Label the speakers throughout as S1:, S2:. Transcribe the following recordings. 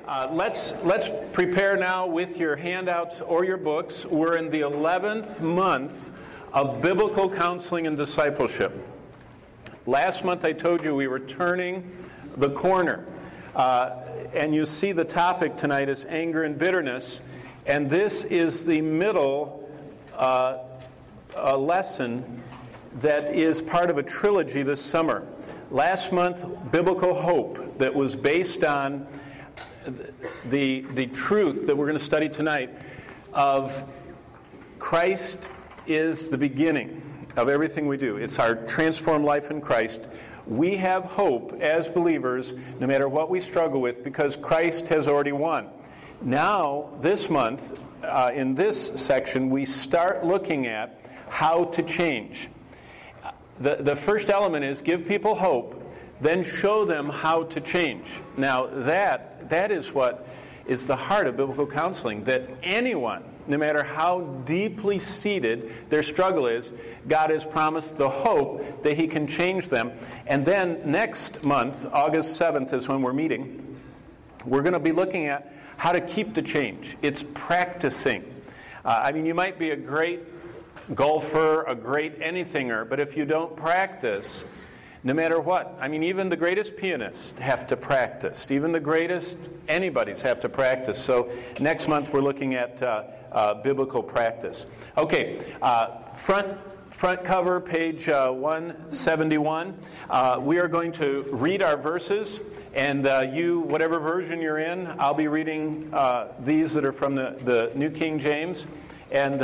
S1: Let's prepare now with your handouts or your books. We're in the 11th month of biblical counseling and discipleship. Last month I told you we were turning the corner. And you see the topic tonight is anger and bitterness. And this is the middle lesson that is part of a trilogy this summer. Last month, Biblical Hope, that was based on the truth that we're going to study tonight of Christ is the beginning of everything we do. It's our transformed life in Christ. We have hope as believers no matter what we struggle with because Christ has already won. Now, this month, in this section, we start looking at how to change. The first element is give people hope, then show them how to change. Now, that is what is the heart of biblical counseling, that anyone, no matter how deeply seated their struggle is, God has promised the hope that He can change them. And then next month, August 7th is when we're meeting, we're going to be looking at how to keep the change. It's practicing. You might be a great golfer, a great anythinger, but if you don't practice, no matter what, even the greatest pianists have to practice. Even the greatest anybody's have to practice. So next month we're looking at biblical practice. Okay, front cover, page 171. We are going to read our verses, and you, whatever version you're in, I'll be reading these that are from the New King James. And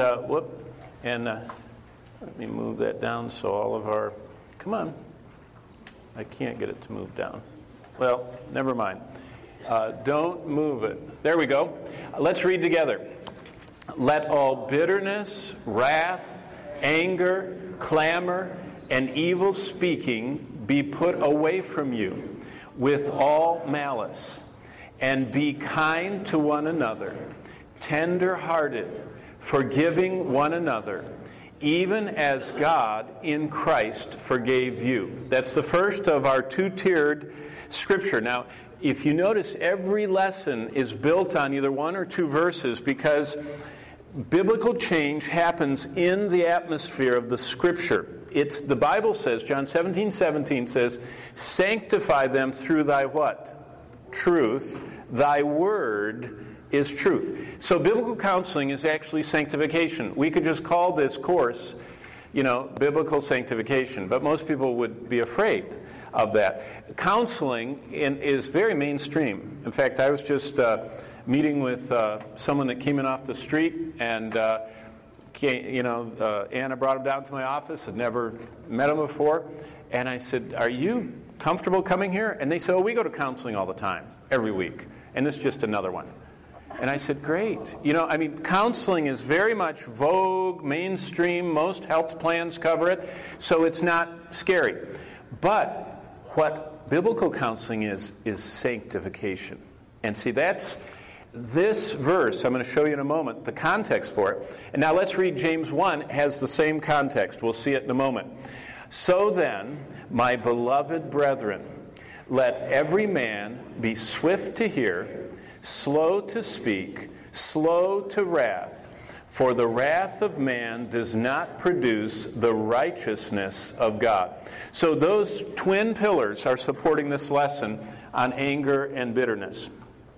S1: let me move that down so all of our... Come on. I can't get it to move down. Well, never mind. Don't move it. There we go. Let's read together. Let all bitterness, wrath, anger, clamor, and evil speaking be put away from you with all malice. And be kind to one another, tender-hearted, forgiving one another, even as God in Christ forgave you. That's the first of our two-tiered scripture. Now, if you notice, every lesson is built on either one or two verses because biblical change happens in the atmosphere of the scripture. The Bible says, John 17:17 says, sanctify them through thy what? Truth. Thy word is truth. So biblical counseling is actually sanctification. We could just call this course, biblical sanctification, but most people would be afraid of that. Counseling is very mainstream. In fact, I was just meeting with someone that came in off the street, and Anna brought him down to my office. I'd never met him before, and I said, "Are you comfortable coming here?" And they said, "Oh, we go to counseling all the time, every week, and this is just another one." And I said, great. Counseling is very much vogue, mainstream. Most health plans cover it, so it's not scary. But what biblical counseling is sanctification. And see, that's this verse. I'm going to show you in a moment the context for it. And now let's read James 1. It has the same context. We'll see it in a moment. So then, my beloved brethren, let every man be swift to hear, slow to speak, slow to wrath, for the wrath of man does not produce the righteousness of God. So those twin pillars are supporting this lesson on anger and bitterness.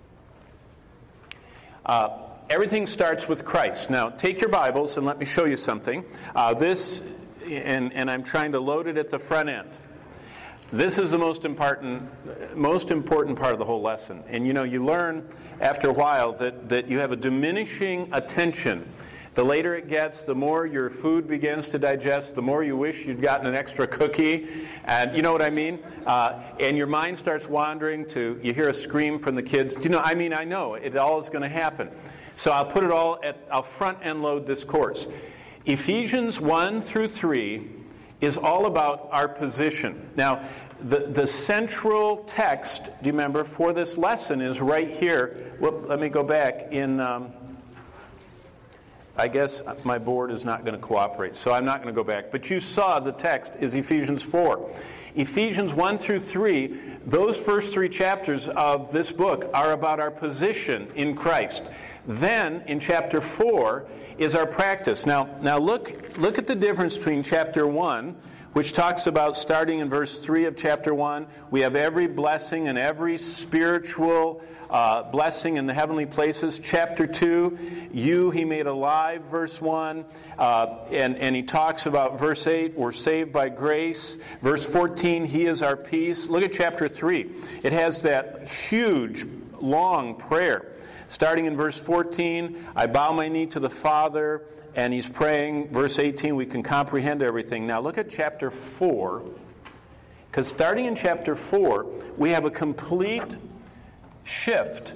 S1: Everything starts with Christ. Now, take your Bibles and let me show you something. And I'm trying to load it at the front end. This is the most important part of the whole lesson. And you learn after a while that you have a diminishing attention. The later it gets, the more your food begins to digest, the more you wish you'd gotten an extra cookie. And you know what I mean? And your mind starts wandering you hear a scream from the kids. I know. It all is going to happen. So I'll put it all I'll front end load this course. Ephesians 1 through 3 is all about our position. Now, the central text, do you remember, for this lesson is right here. Let me go back in I guess my board is not going to cooperate, so I'm not going to go back. But you saw the text is Ephesians 4. Ephesians 1 through 3, those first 3 chapters of this book are about our position in Christ. Then, in chapter 4, is our practice. Now look at the difference between chapter 1, which talks about, starting in verse 3 of chapter 1, we have every blessing and every spiritual blessing in the heavenly places. Chapter 2, you he made alive, verse 1. And he talks about verse 8, we're saved by grace. Verse 14, he is our peace. Look at chapter 3. It has that huge, long prayer. Starting in verse 14, I bow my knee to the Father, and he's praying. Verse 18, we can comprehend everything. Now look at chapter 4, because starting in chapter 4, we have a complete shift.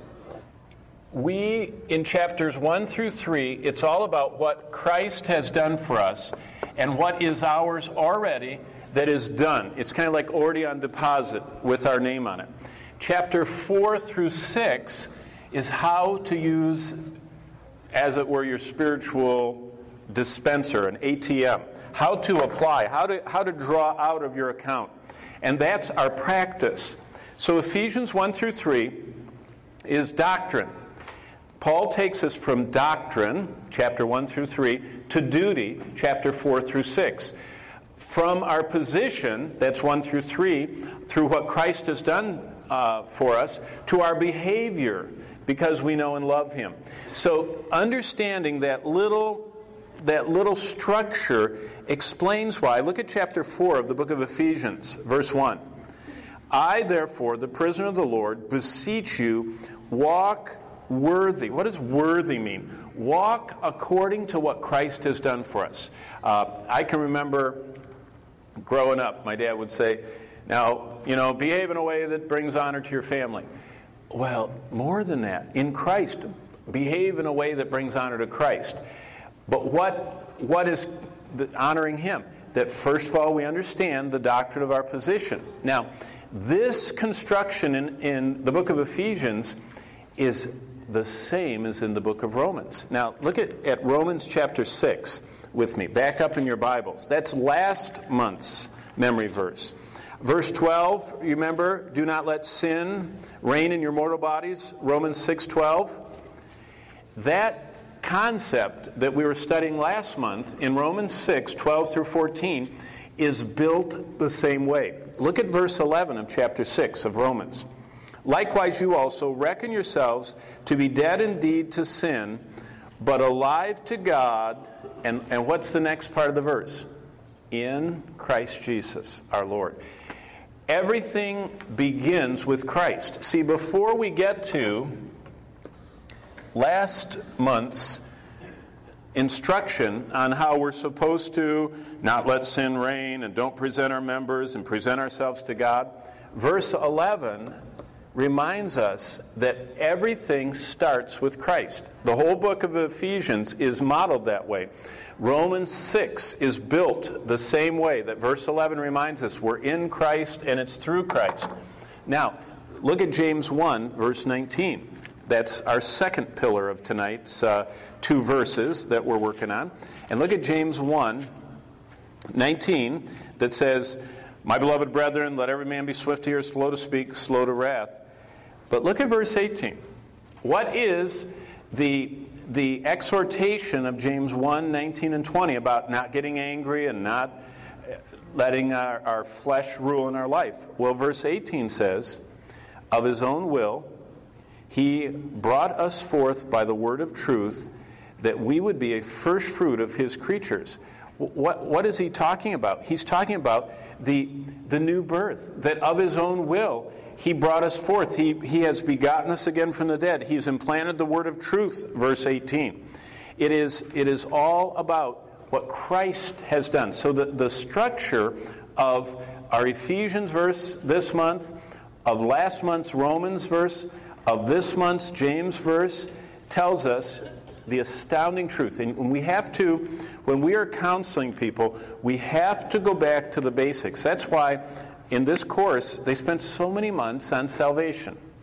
S1: In chapters 1 through 3, it's all about what Christ has done for us and what is ours already that is done. It's kind of like already on deposit with our name on it. Chapter 4 through 6 is how to use, as it were, your spiritual dispenser, an ATM. How to apply, how to draw out of your account. And that's our practice. So Ephesians 1 through 3 is doctrine. Paul takes us from doctrine, chapter 1 through 3, to duty, chapter 4 through 6. From our position, that's 1 through 3, through what Christ has done for us, to our behavior, because we know and love him. So understanding that little structure explains why. Look at chapter 4 of the book of Ephesians, verse 1. I, therefore, the prisoner of the Lord, beseech you, walk worthy. What does worthy mean? Walk according to what Christ has done for us. I can remember growing up, my dad would say, now, behave in a way that brings honor to your family. Well, more than that, in Christ, behave in a way that brings honor to Christ. But what is honoring him? That first of all, we understand the doctrine of our position. Now, this construction in the book of Ephesians is the same as in the book of Romans. Now, look at Romans chapter 6 with me. Back up in your Bibles. That's last month's memory verse. Verse 12, remember, do not let sin reign in your mortal bodies. Romans 6:12. That concept that we were studying last month in Romans 6:12 through 14 is built the same way. Look at verse 11 of chapter 6 of Romans. Likewise, you also reckon yourselves to be dead indeed to sin, but alive to God. And what's the next part of the verse? In Christ Jesus, our Lord. Everything begins with Christ. See, before we get to last month's instruction on how we're supposed to not let sin reign and don't present our members and present ourselves to God, verse 11 reminds us that everything starts with Christ. The whole book of Ephesians is modeled that way. Romans 6 is built the same way that verse 11 reminds us we're in Christ and it's through Christ. Now, look at James 1, verse 19. That's our second pillar of tonight's 2 verses that we're working on. And look at James 1, 19, that says, my beloved brethren, let every man be swift to hear, slow to speak, slow to wrath. But look at verse 18. What is the exhortation of James 1, 19 and 20 about not getting angry and not letting our flesh rule in our life? Well, verse 18 says, of his own will, he brought us forth by the word of truth, that we would be a first fruit of his creatures. What is he talking about? He's talking about the new birth, that of his own will, he brought us forth. He has begotten us again from the dead. He's implanted the word of truth, verse 18. It is all about what Christ has done. So the structure of our Ephesians verse this month, of last month's Romans verse, of this month's James verse, tells us the astounding truth. And when we are counseling people, we have to go back to the basics. That's why in this course, they spent so many months on salvation.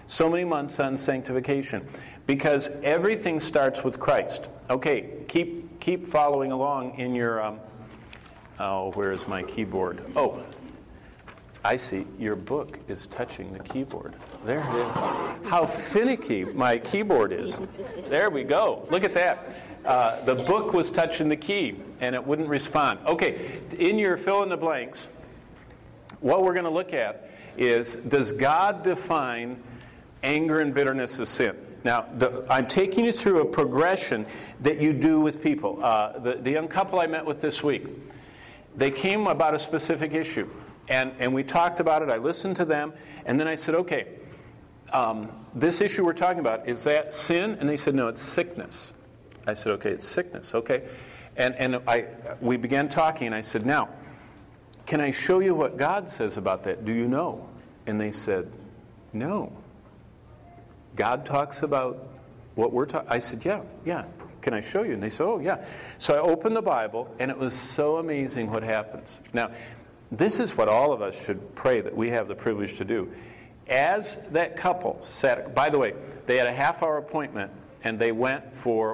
S1: so many months on sanctification, because everything starts with Christ. Okay, keep following along in your, where is my keyboard? Oh, I see, your book is touching the keyboard. There it is. How finicky my keyboard is. There we go. Look at that. The book was touching the key, and it wouldn't respond. Okay, in your fill in the blanks, what we're going to look at is, does God define anger and bitterness as sin? Now, I'm taking you through a progression that you do with people. The young couple I met with this week, they came about a specific issue. And we talked about it. I listened to them. And then I said, okay, this issue we're talking about, is that sin? And they said, no, it's sickness. I said, okay, it's sickness. Okay. And we began talking. And I said, now, can I show you what God says about that? Do you know? And they said, no. God talks about what we're talking. I said, yeah. Can I show you? And they said, oh, yeah. So I opened the Bible, and it was so amazing what happens. Now, this is what all of us should pray that we have the privilege to do. As that couple sat, by the way, they had a half-hour appointment, and they went for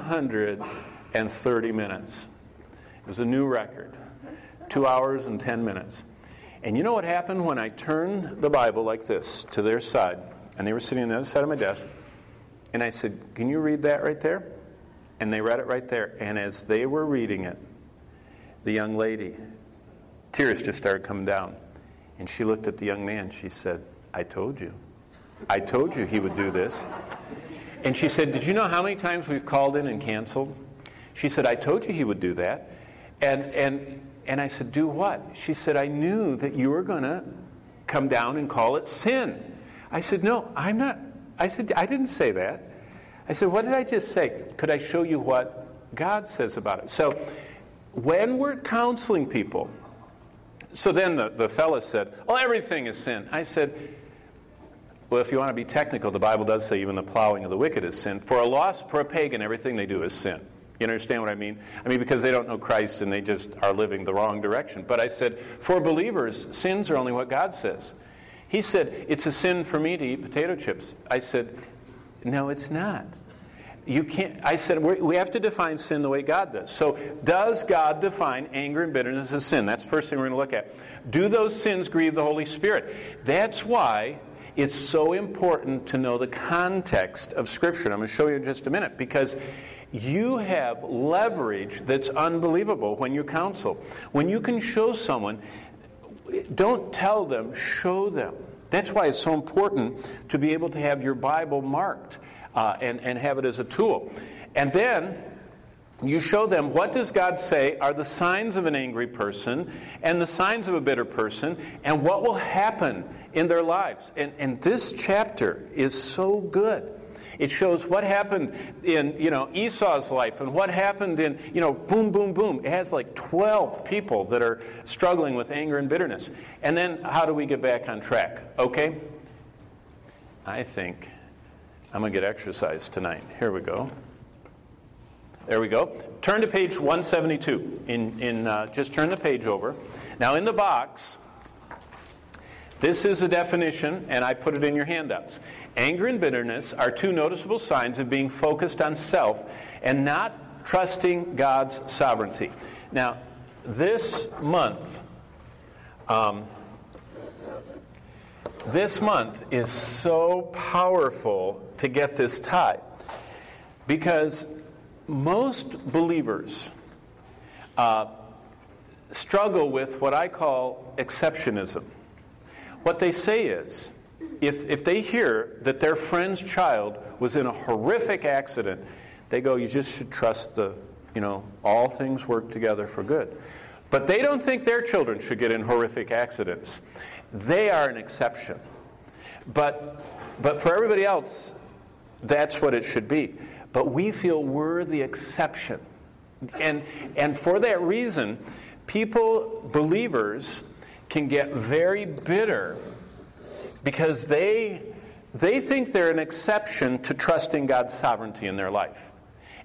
S1: 130 minutes. It was a new record, 2 hours and 10 minutes. And you know what happened when I turned the Bible like this to their side, and they were sitting on the other side of my desk, and I said, can you read that right there? And they read it right there. And as they were reading it, the young lady, tears just started coming down. And she looked at the young man. She said, I told you. I told you he would do this. And she said, did you know how many times we've called in and canceled? She said, I told you he would do that. And I said, do what? She said, I knew that you were going to come down and call it sin. I said, no, I'm not. I said, I didn't say that. I said, what did I just say? Could I show you what God says about it? So when we're counseling people, so then the fellow said, well, everything is sin. I said, well, if you want to be technical, the Bible does say even the plowing of the wicked is sin. For a pagan, everything they do is sin. You understand what I mean? I mean, because they don't know Christ and they just are living the wrong direction. But I said, for believers, sins are only what God says. He said, it's a sin for me to eat potato chips. I said, no, it's not. You can't. I said, we have to define sin the way God does. So does God define anger and bitterness as sin? That's the first thing we're going to look at. Do those sins grieve the Holy Spirit? That's why it's so important to know the context of Scripture. And I'm going to show you in just a minute, because you have leverage that's unbelievable when you counsel. When you can show someone, don't tell them, show them. That's why it's so important to be able to have your Bible marked and have it as a tool. And then you show them, what does God say are the signs of an angry person and the signs of a bitter person, and what will happen in their lives. And this chapter is so good. It shows what happened in, Esau's life and what happened in, boom, boom, boom. It has like 12 people that are struggling with anger and bitterness. And then how do we get back on track? Okay? I think I'm going to get exercise tonight. Here we go. There we go. Turn to page 172. Just turn the page over. Now in the box, this is a definition, and I put it in your handouts. Anger and bitterness are two noticeable signs of being focused on self and not trusting God's sovereignty. Now, this month is so powerful to get this tie, because most believers struggle with what I call exceptionism. What they say is, if they hear that their friend's child was in a horrific accident, they go, you just should trust all things work together for good. But they don't think their children should get in horrific accidents. They are an exception. But for everybody else, that's what it should be. But we feel we're the exception. And for that reason, believers, can get very bitter because they think they're an exception to trusting God's sovereignty in their life.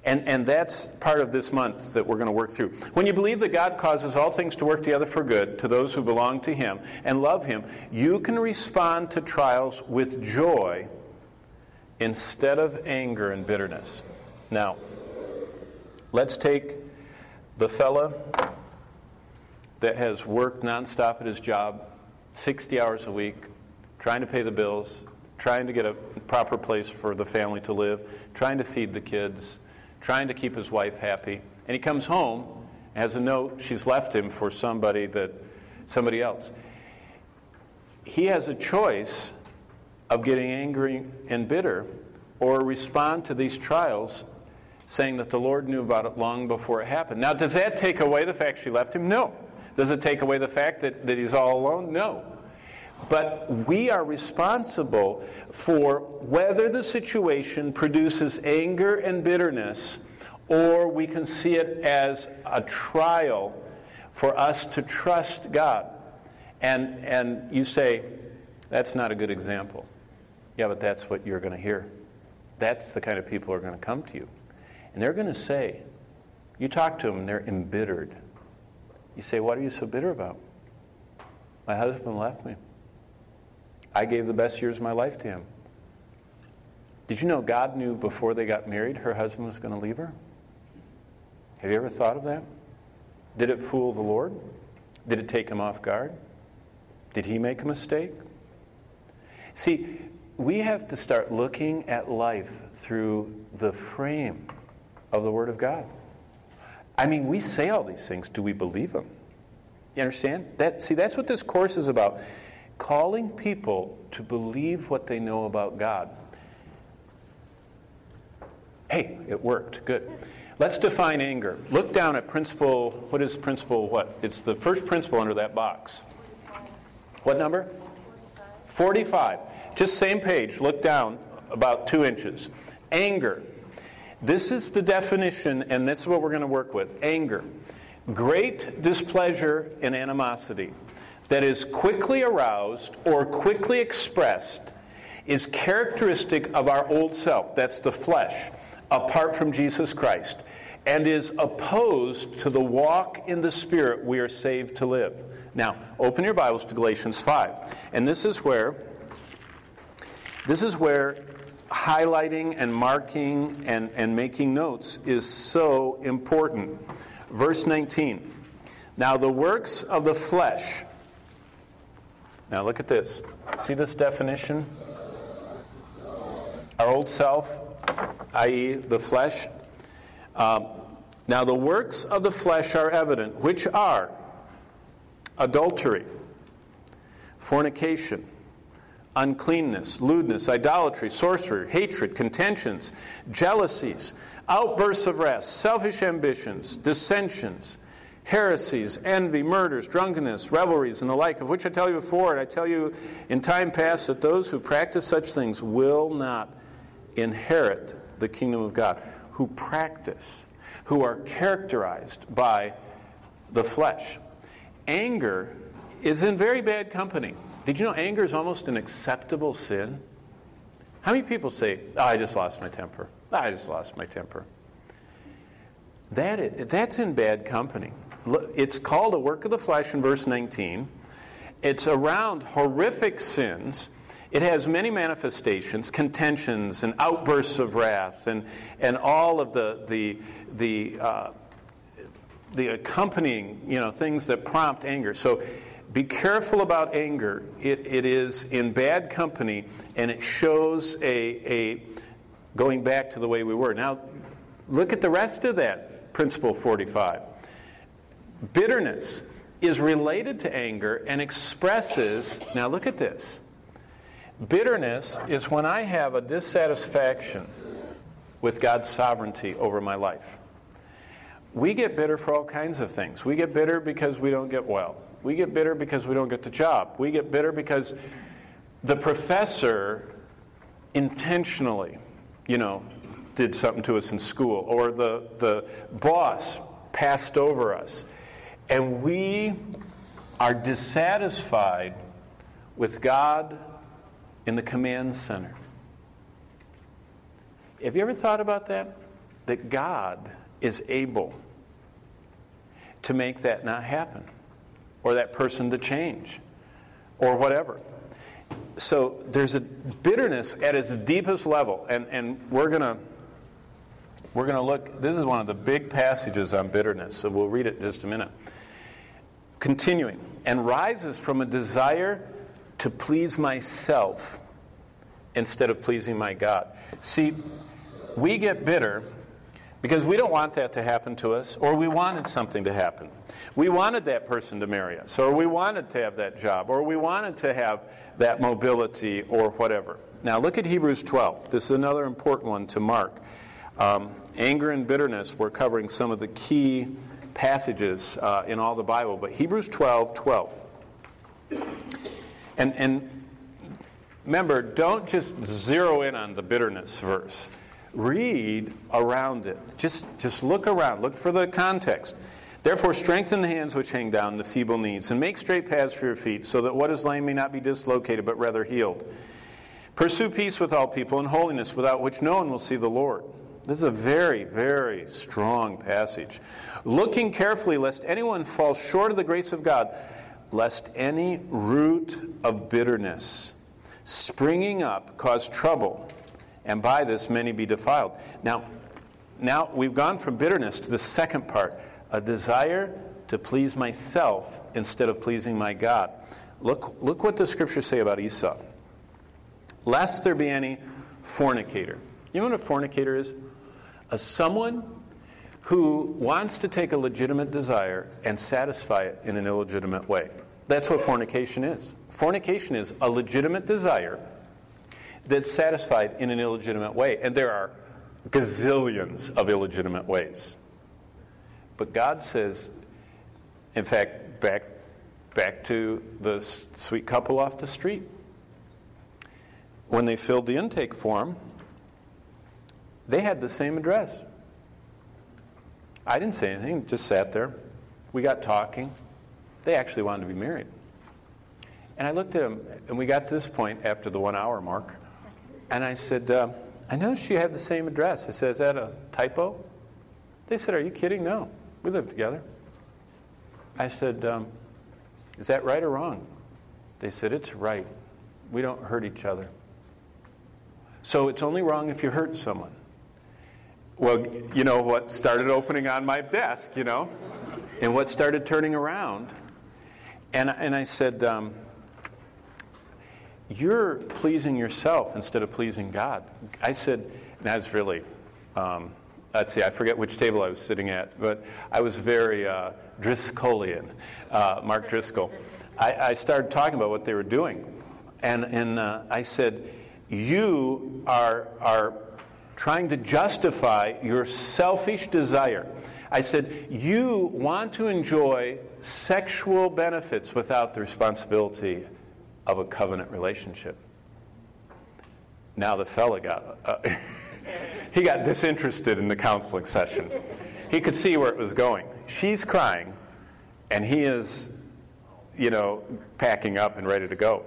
S1: And that's part of this month that we're going to work through. When you believe that God causes all things to work together for good to those who belong to Him and love Him, you can respond to trials with joy instead of anger and bitterness. Now, let's take the fella that has worked nonstop at his job, 60 hours a week, trying to pay the bills, trying to get a proper place for the family to live, trying to feed the kids, trying to keep his wife happy. And he comes home and has a note she's left him for somebody else. He has a choice of getting angry and bitter or respond to these trials saying that the Lord knew about it long before it happened. Now, does that take away the fact she left him? No. Does it take away the fact that he's all alone? No. But we are responsible for whether the situation produces anger and bitterness, or we can see it as a trial for us to trust God. And you say, that's not a good example. Yeah, but that's what you're going to hear. That's the kind of people who are going to come to you. And they're going to say, you talk to them and they're embittered. You say, what are you so bitter about? My husband left me. I gave the best years of my life to him. Did you know God knew before they got married her husband was going to leave her? Have you ever thought of that? Did it fool the Lord? Did it take him off guard? Did he make a mistake? See, we have to start looking at life through the frame of the Word of God. I mean, we say all these things. Do we believe them? You understand? That's what this course is about. Calling people to believe what they know about God. Hey, it worked. Good. Let's define anger. Look down at principle. What is principle what? It's the first principle under that box. What number? 45. Just same page. Look down about 2 inches. Anger. This is the definition, and this is what we're going to work with. Anger. Great displeasure and animosity that is quickly aroused or quickly expressed is characteristic of our old self. That's the flesh, apart from Jesus Christ, and is opposed to the walk in the Spirit we are saved to live. Now, open your Bibles to Galatians 5. And this is where highlighting and marking and making notes is so important. Verse 19. Now the works of the flesh. Now look at this. See this definition? Our old self, i.e. the flesh. Now the works of the flesh are evident, which are adultery, fornication, uncleanness, lewdness, idolatry, sorcery, hatred, contentions, jealousies, outbursts of wrath, selfish ambitions, dissensions, heresies, envy, murders, drunkenness, revelries, and the like, of which I tell you before, and I tell you in time past, that those who practice such things will not inherit the kingdom of God. Who practice, who are characterized by the flesh. Anger is in very bad company. Did you know anger is almost an acceptable sin? How many people say, I just lost my temper. I just lost my temper. That's in bad company. It's called a work of the flesh in verse 19. It's around horrific sins. It has many manifestations, contentions and outbursts of wrath and all of the accompanying things that prompt anger. So be careful about anger. It is in bad company, and it shows a going back to the way we were. Now, look at the rest of that principle 45. Bitterness is related to anger and expresses, now look at this. Bitterness is when I have a dissatisfaction with God's sovereignty over my life. We get bitter for all kinds of things. We get bitter because we don't get well. We get bitter because we don't get the job. We get bitter because the professor intentionally, did something to us in school, or the boss passed over us. And we are dissatisfied with God in the command center. Have you ever thought about that? that God is able to make that not happen, or that person to change, or whatever. So there's a bitterness at its deepest level, and we're going to look. This is one of the big passages on bitterness, so we'll read it in just a minute. Continuing, and rises from a desire to please myself instead of pleasing my God. See, we get bitter because we don't want that to happen to us, or we wanted something to happen. We wanted that person to marry us, or we wanted to have that job, or we wanted to have that mobility, or whatever. Now look at Hebrews 12. This is another important one to mark. Anger and bitterness, we're covering some of the key passages in all the Bible, but Hebrews 12:12. And remember, don't just zero in on the bitterness verse. Read around it. Just look around. Look for the context. Therefore, strengthen the hands which hang down, the feeble knees, and make straight paths for your feet, so that what is lame may not be dislocated, but rather healed. Pursue peace with all people and holiness, without which no one will see the Lord. This is a very, very strong passage. Looking carefully, lest anyone fall short of the grace of God, lest any root of bitterness springing up cause trouble, and by this many be defiled. Now we've gone from bitterness to the second part, a desire to please myself instead of pleasing my God. Look what the scriptures say about Esau. Lest there be any fornicator. You know what a fornicator is? Someone who wants to take a legitimate desire and satisfy it in an illegitimate way. That's what fornication is. Fornication is a legitimate desire that's satisfied in an illegitimate way. And there are gazillions of illegitimate ways. But God says, in fact, back to the sweet couple off the street. When they filled the intake form, they had the same address. I didn't say anything, just sat there. We got talking. They actually wanted to be married. And I looked at them, and we got to this point after the 1 hour mark, and I said, I noticed you have the same address. I said, is that a typo? They said, are you kidding? No, we live together. I said, is that right or wrong? They said, it's right. We don't hurt each other. So it's only wrong if you hurt someone. Well, you know what started opening on my desk, and what started turning around. And I said, you're pleasing yourself instead of pleasing God. I said, that's really, let's see, I forget which table I was sitting at, but I was very Driscollian, Mark Driscoll. I started talking about what they were doing. And I said, you are trying to justify your selfish desire. I said, you want to enjoy sexual benefits without the responsibility of a covenant relationship. Now the fella he got disinterested in the counseling session. He could see where it was going. She's crying, and he is, packing up and ready to go.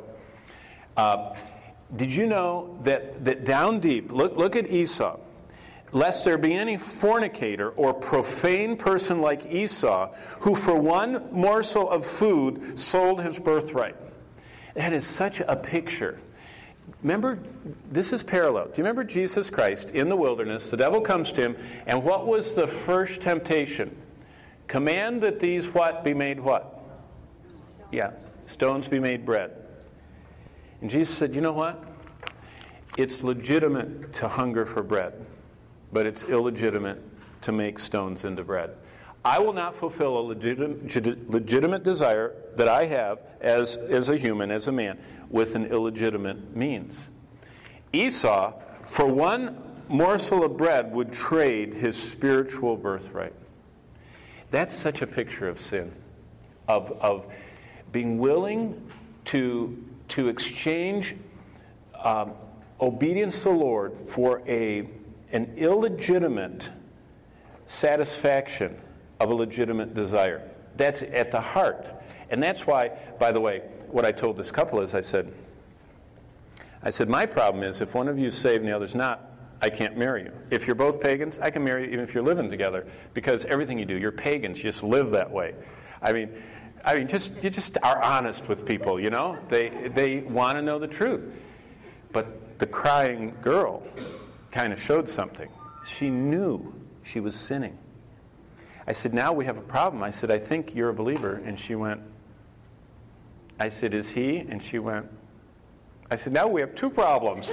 S1: Did you know that down deep, look at Esau, lest there be any fornicator or profane person like Esau, who for one morsel of food sold his birthright. That is such a picture. Remember, this is parallel. Do you remember Jesus Christ in the wilderness? The devil comes to him, and what was the first temptation? Command that these what be made what? Yeah, stones be made bread. And Jesus said, you know what? It's legitimate to hunger for bread, but it's illegitimate to make stones into bread. I will not fulfill a legitimate desire that I have as a human, as a man, with an illegitimate means. Esau, for one morsel of bread, would trade his spiritual birthright. That's such a picture of sin, of being willing to exchange obedience to the Lord for an illegitimate satisfaction of a legitimate desire. That's at the heart. And that's why, by the way, what I told this couple is I said, my problem is if one of you is saved and the other's not, I can't marry you. If you're both pagans, I can marry you even if you're living together, because everything you do, you're pagans. You just live that way. I mean, you just are honest with people, you know? They want to know the truth. But the crying girl kind of showed something. She knew she was sinning. I said, now we have a problem. I said, I think you're a believer. And she went, I said, is he? And she went, I said, now we have two problems.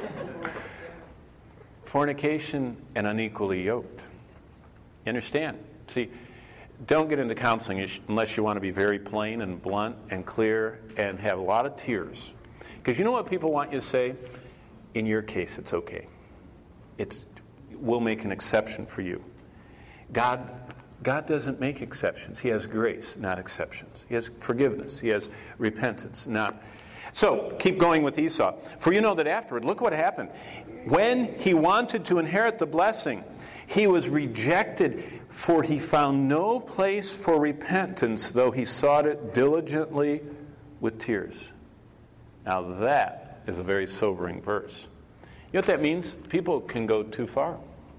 S1: Fornication and unequally yoked. You understand? See, don't get into counseling unless you want to be very plain and blunt and clear and have a lot of tears. Because you know what people want you to say? In your case, it's okay. We'll make an exception for you. God doesn't make exceptions. He has grace, not exceptions. He has forgiveness. He has repentance, not... So, keep going with Esau. For you know that afterward, look what happened. When he wanted to inherit the blessing, he was rejected, for he found no place for repentance, though he sought it diligently with tears. Now that is a very sobering verse. You know what that means? People can go too far.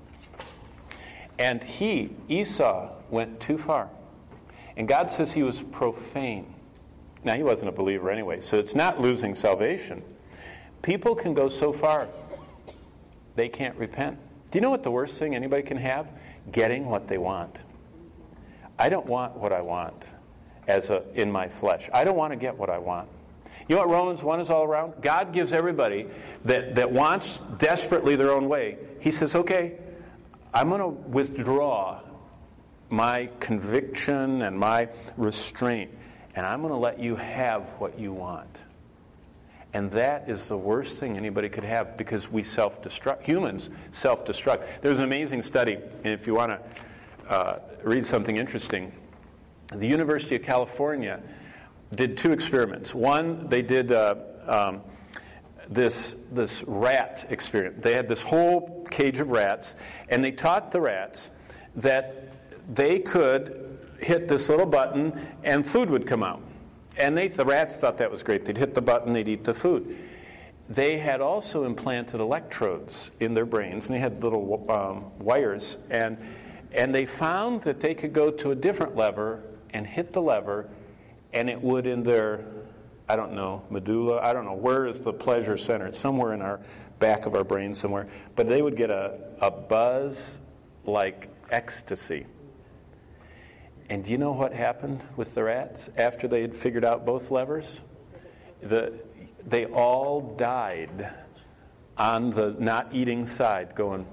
S1: And Esau, went too far. And God says he was profane. Now, he wasn't a believer anyway, so it's not losing salvation. People can go so far, they can't repent. Do you know what the worst thing anybody can have? Getting what they want. I don't want what I want in my flesh. I don't want to get what I want. You know what Romans 1 is all around? God gives everybody that wants desperately their own way. He says, okay, I'm going to withdraw my conviction and my restraint, and I'm going to let you have what you want. And that is the worst thing anybody could have, because we self-destruct. Humans self-destruct. There's an amazing study, and if you want to read something interesting, the University of California did two experiments. One, they did this rat experiment. They had this whole cage of rats, and they taught the rats that they could hit this little button and food would come out. And the rats thought that was great. They'd hit the button, they'd eat the food. They had also implanted electrodes in their brains, and they had little wires, and they found that they could go to a different lever and hit the lever, and it would in their, I don't know, medulla, I don't know, where is the pleasure center? It's somewhere in our back of our brain somewhere. But they would get a buzz like ecstasy. And do you know what happened with the rats after they had figured out both levers? They all died on the not eating side, going.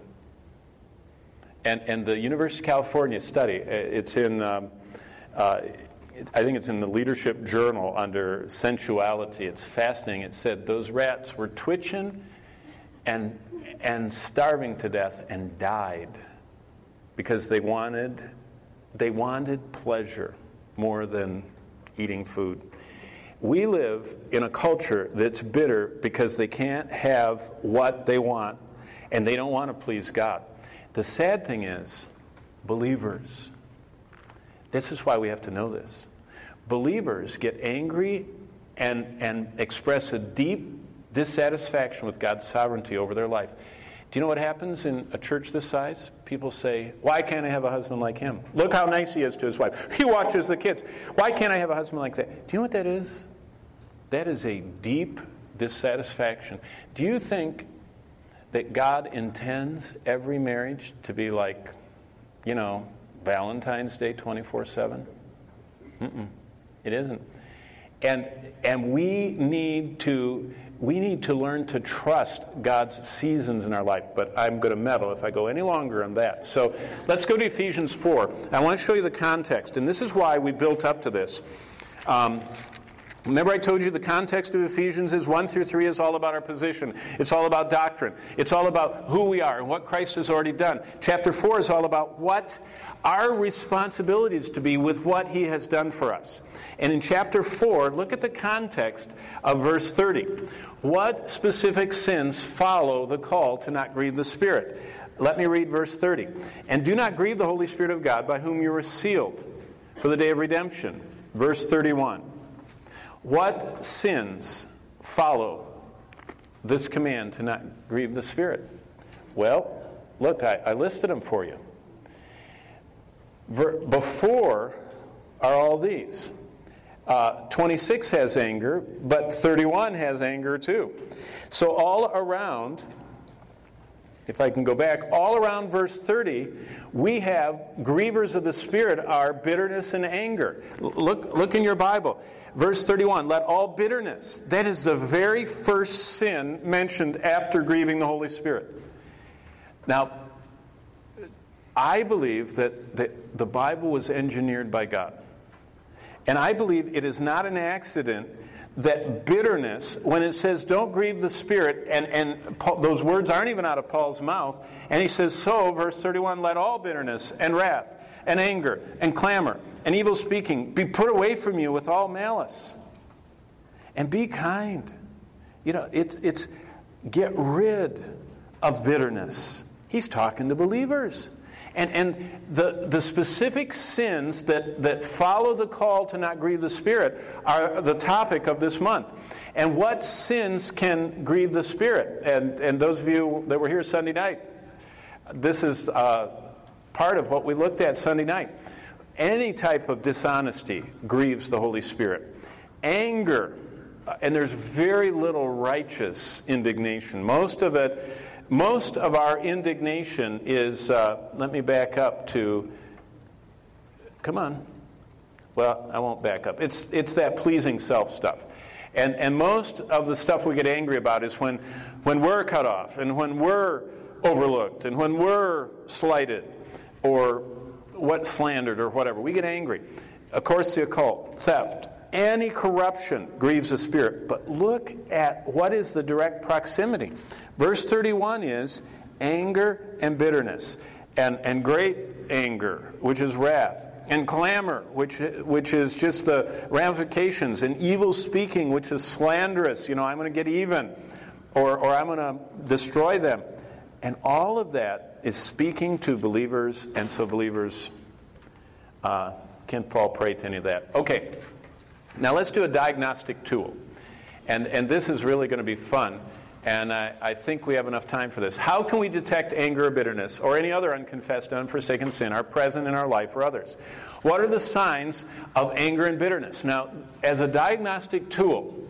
S1: And the University of California study, it's in, I think it's in the Leadership Journal under sensuality. It's fascinating. It said those rats were twitching and starving to death and died because they wanted pleasure more than eating food. We live in a culture that's bitter because they can't have what they want, and they don't want to please God. The sad thing is, believers, this is why we have to know this. Believers get angry and express a deep dissatisfaction with God's sovereignty over their life. Do you know what happens in a church this size? People say, why can't I have a husband like him? Look how nice he is to his wife. He watches the kids. Why can't I have a husband like that? Do you know what that is? That is a deep dissatisfaction. Do you think that God intends every marriage to be like, Valentine's Day 24/7? It isn't. And we need to learn to trust God's seasons in our life. But I'm going to meddle if I go any longer on that. So let's go to Ephesians 4. I want to show you the context. And this is why we built up to this. Remember I told you the context of Ephesians is 1 through 3 is all about our position. It's all about doctrine. It's all about who we are and what Christ has already done. Chapter 4 is all about what our responsibility is to be with what He has done for us. And in chapter 4, look at the context of verse 30. What specific sins follow the call to not grieve the Spirit? Let me read verse 30. And do not grieve the Holy Spirit of God, by whom you were sealed for the day of redemption. Verse 31. What sins follow this command to not grieve the Spirit? Well, look, I listed them for you. Before are all these. 26 has anger, but 31 has anger too. So all around, if I can go back, all around verse 30, we have grievers of the Spirit are bitterness and anger. Look in your Bible. Verse 31, let all bitterness. That is the very first sin mentioned after grieving the Holy Spirit. Now, I believe that the Bible was engineered by God. And I believe it is not an accident that bitterness, when it says don't grieve the Spirit, and Paul, those words aren't even out of Paul's mouth, and he says, so, verse 31, let all bitterness and wrath and anger and clamor and evil speaking be put away from you with all malice. And be kind. You know, it's get rid of bitterness. He's talking to believers. And the specific sins that follow the call to not grieve the Spirit are the topic of this month. And what sins can grieve the Spirit? And those of you that were here Sunday night, this is part of what we looked at Sunday night. Any type of dishonesty grieves the Holy Spirit. Anger, and there's very little righteous indignation. Most of our indignation is, let me back up to, come on. Well, I won't back up. It's that pleasing self stuff. And most of the stuff we get angry about is when we're cut off, and when we're overlooked, and when we're slighted, or slandered, or whatever. We get angry. Of course, the occult, theft, any corruption grieves the Spirit. But look at what is the direct proximity. Verse 31 is anger and bitterness, and great anger, which is wrath, and clamor, which is just the ramifications, and evil speaking, which is slanderous. You know, I'm going to get even, or I'm going to destroy them. And all of that is speaking to believers, and so believers can't fall prey to any of that. Okay, now let's do a diagnostic tool. And this is really going to be fun. And I think we have enough time for this. How can we detect anger or bitterness or any other unconfessed, unforsaken sin are present in our life or others? What are the signs of anger and bitterness? Now, as a diagnostic tool,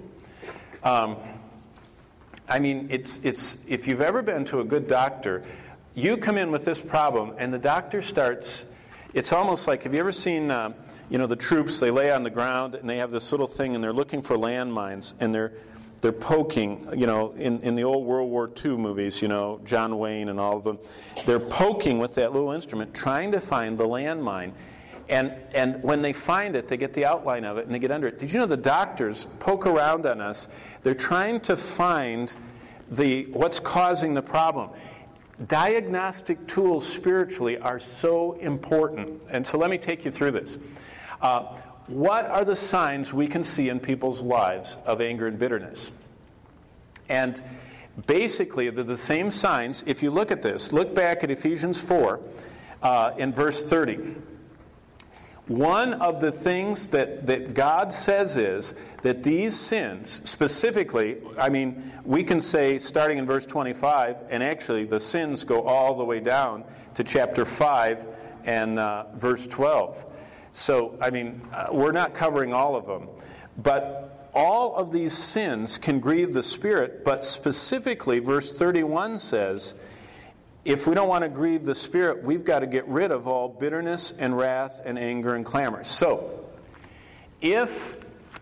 S1: I mean, it's if you've ever been to a good doctor, you come in with this problem, and the doctor starts. It's almost like, have you ever seen, the troops? They lay on the ground, and they have this little thing, and they're looking for landmines, and they're poking. In the old World War II movies, John Wayne and all of them, they're poking with that little instrument, trying to find the landmine. And when they find it, they get the outline of it, and they get under it. Did you know the doctors poke around on us? They're trying to find what's causing the problem. Diagnostic tools spiritually are so important. And so let me take you through this. What are the signs we can see in people's lives of anger and bitterness? And basically, they're the same signs. If you look at this, look back at Ephesians 4 in verse 30. One of the things that God says is that these sins, specifically, I mean, we can say starting in verse 25, and actually the sins go all the way down to chapter 5 and verse 12. So, I mean, we're not covering all of them. But all of these sins can grieve the Spirit, but specifically, verse 31 says, if we don't want to grieve the Spirit, we've got to get rid of all bitterness and wrath and anger and clamor. So, here's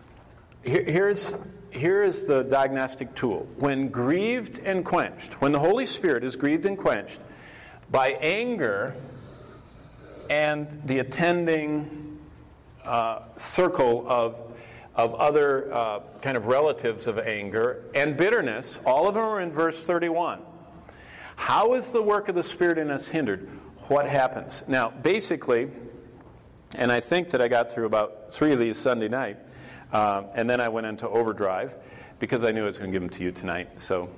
S1: the diagnostic tool. When grieved and quenched, when the Holy Spirit is grieved and quenched by anger and the attending circle of other kind of relatives of anger and bitterness, all of them are in verse 31. How is the work of the Spirit in us hindered? What happens? Now, basically, and I think that I got through about 3 of these Sunday night, and then I went into overdrive because I knew I was going to give them to you tonight. So,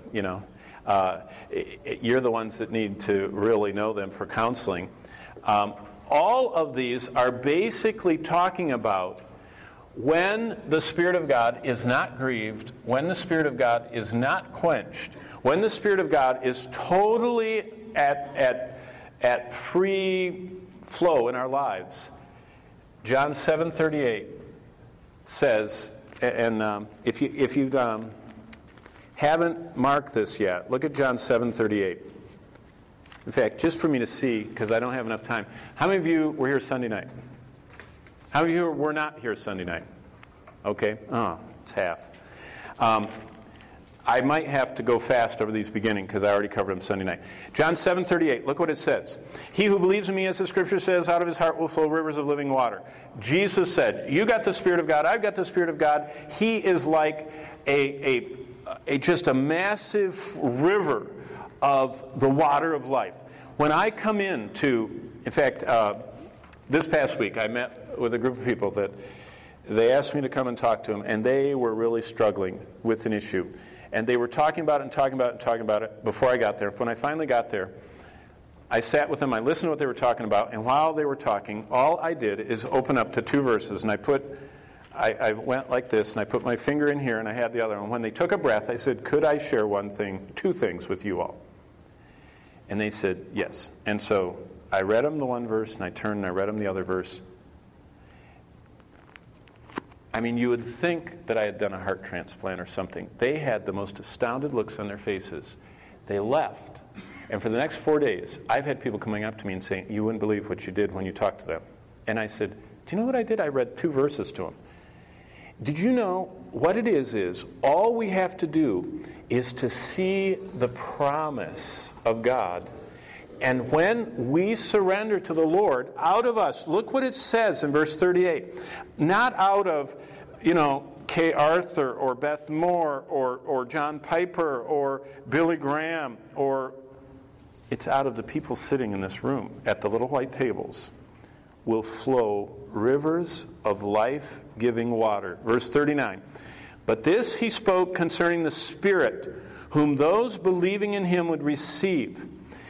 S1: you're the ones that need to really know them for counseling. All of these are basically talking about when the Spirit of God is not grieved, when the Spirit of God is not quenched, when the Spirit of God is totally at free flow in our lives, John 7:38 says, and if you haven't marked this yet, look at John 7:38. In fact, just for me to see, because I don't have enough time, how many of you were here Sunday night? How many of you were not here Sunday night? Okay, it's half. I might have to go fast over these beginning because I already covered them Sunday night. John 7:38, look what it says. He who believes in me, as the Scripture says, out of his heart will flow rivers of living water. Jesus said, you got the Spirit of God, I've got the Spirit of God. He is like just a massive river of the water of life. When I come in fact, this past week I met with a group of people that they asked me to come and talk to them, and they were really struggling with an issue. And they were talking about it before I got there. When I finally got there, I sat with them, I listened to what they were talking about, and while they were talking, all I did is open up to 2 verses, and I went like this, and I put my finger in here, and I had the other one. When they took a breath, I said, could I share 2 things with you all? And they said, yes. And so I read them the one verse, and I turned and I read them the other verse. I mean, you would think that I had done a heart transplant or something. They had the most astounded looks on their faces. They left. And for the next 4 days, I've had people coming up to me and saying, you wouldn't believe what you did when you talked to them. And I said, do you know what I did? I read 2 verses to them. Did you know what it is all we have to do is to see the promise of God. And when we surrender to the Lord, out of us, look what it says in verse 38. Not out of, Kay Arthur or Beth Moore or John Piper or Billy Graham, it's out of the people sitting in this room at the little white tables, will flow rivers of life-giving water. Verse 39. But this he spoke concerning the Spirit, whom those believing in him would receive.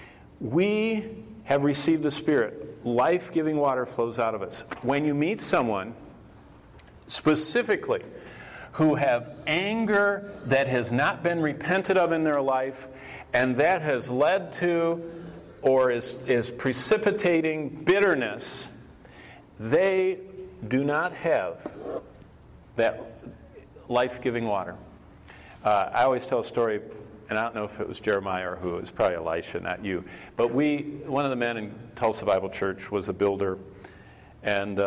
S1: We have received the Spirit. Life-giving water flows out of us. When you meet someone, specifically, who have anger that has not been repented of in their life, and that has led to or is precipitating bitterness, they do not have that life-giving water. I always tell a story, and I don't know if it was Jeremiah or who, it was probably Elisha, not you. But one of the men in Tulsa Bible Church was a builder, and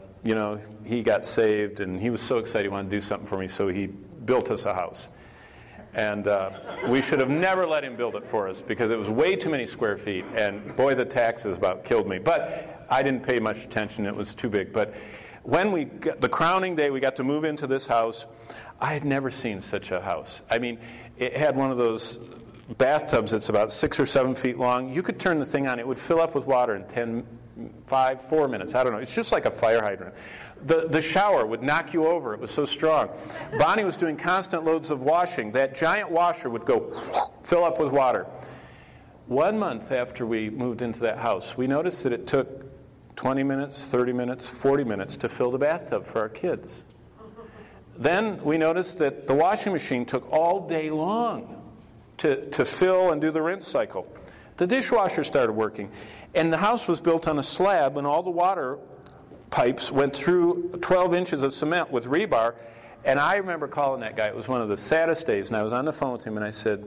S1: he got saved, and he was so excited he wanted to do something for me, so he built us a house. And we should have never let him build it for us because it was way too many square feet, and boy, the taxes about killed me. But I didn't pay much attention, it was too big. But when we got the crowning day, we got to move into this house. I had never seen such a house. I mean, it had one of those bathtubs that's about 6 or 7 feet long. You could turn the thing on, it would fill up with water in 4 minutes. I don't know. It's just like a fire hydrant. The shower would knock you over. It was so strong. Bonnie was doing constant loads of washing. That giant washer would go fill up with water. 1 month after we moved into that house, we noticed that it took 20 minutes, 30 minutes, 40 minutes to fill the bathtub for our kids. Then we noticed that the washing machine took all day long to fill and do the rinse cycle. The dishwasher started working. And the house was built on a slab, and all the water pipes went through 12 inches of cement with rebar. And I remember calling that guy. It was one of the saddest days. And I was on the phone with him, and I said,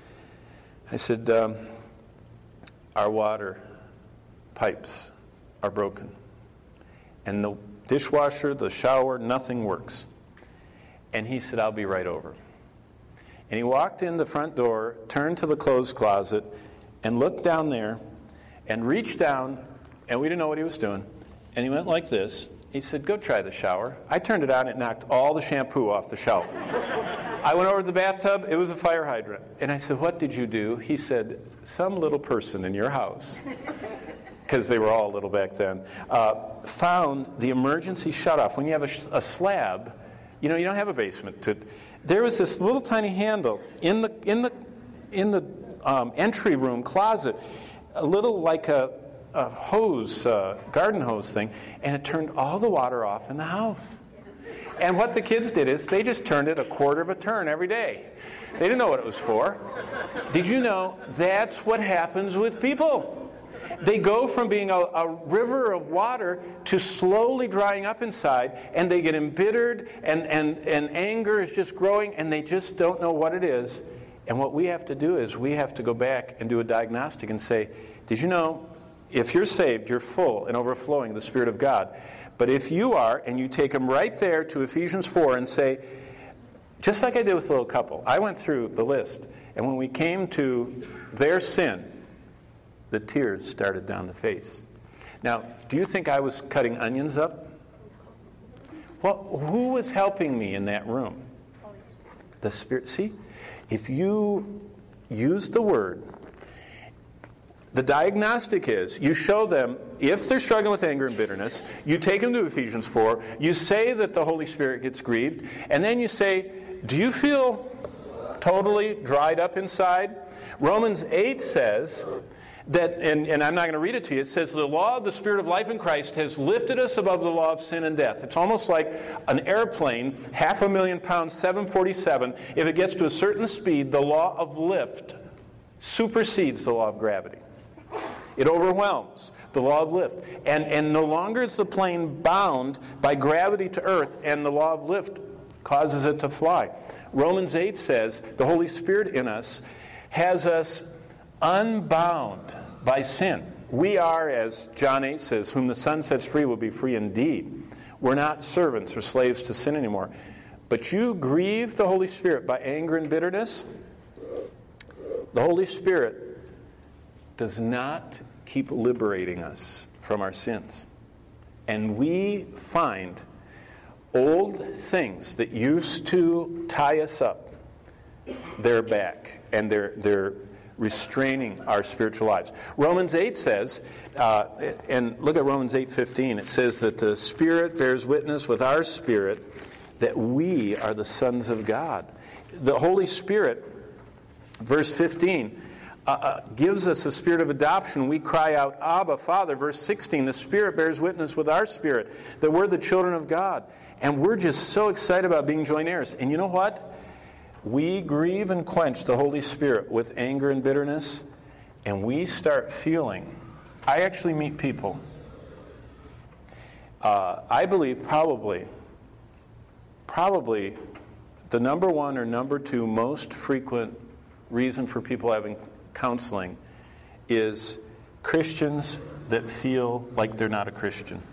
S1: our water pipes are broken. And the dishwasher, the shower, nothing works. And he said, I'll be right over. And he walked in the front door, turned to the clothes closet, and looked down there, and reached down, and we didn't know what he was doing. And he went like this. He said, go try the shower. I turned it on, it knocked all the shampoo off the shelf. I went over to the bathtub, it was a fire hydrant. And I said, what did you do? He said, some little person in your house, because they were all little back then, found the emergency shutoff. When you have a slab, you don't have a basement. There was this little tiny handle in the entry room closet, a little like a hose, garden hose thing, and it turned all the water off in the house. And what the kids did is they just turned it a quarter of a turn every day. They didn't know what it was for. Did you know that's what happens with people? They go from being a river of water to slowly drying up inside, and they get embittered, and anger is just growing, and they just don't know what it is. And what we have to do is we have to go back and do a diagnostic and say, did you know, if you're saved, you're full and overflowing of the Spirit of God. But if you are, and you take them right there to Ephesians 4 and say, just like I did with the little couple, I went through the list, and when we came to their sin, the tears started down the face. Now, do you think I was cutting onions up? Well, who was helping me in that room? The Spirit. See, if you use the Word, the diagnostic is you show them if they're struggling with anger and bitterness, you take them to Ephesians 4, you say that the Holy Spirit gets grieved, and then you say, do you feel totally dried up inside? Romans 8 says that, and I'm not going to read it to you, it says the law of the Spirit of life in Christ has lifted us above the law of sin and death. It's almost like an airplane, 500,000 pounds, 747. If it gets to a certain speed, the law of lift supersedes the law of gravity. It overwhelms the law of lift. And no longer is the plane bound by gravity to earth, and the law of lift causes it to fly. Romans 8 says the Holy Spirit in us has us unbound by sin. We are, as John 8 says, whom the Son sets free will be free indeed. We're not servants or slaves to sin anymore. But you grieve the Holy Spirit by anger and bitterness. The Holy Spirit does not keep liberating us from our sins. And we find old things that used to tie us up, they're back, and they're restraining our spiritual lives. Romans 8 says, and look at Romans 8:15, it says that the Spirit bears witness with our spirit that we are the sons of God. The Holy Spirit, verse 15, gives us a spirit of adoption. We cry out, Abba, Father. Verse 16, the Spirit bears witness with our spirit that we're the children of God. And we're just so excited about being joint heirs. And you know what? We grieve and quench the Holy Spirit with anger and bitterness, and we start feeling. I actually meet people. I believe probably the number one or number two most frequent reason for people having counseling is Christians that feel like they're not a Christian.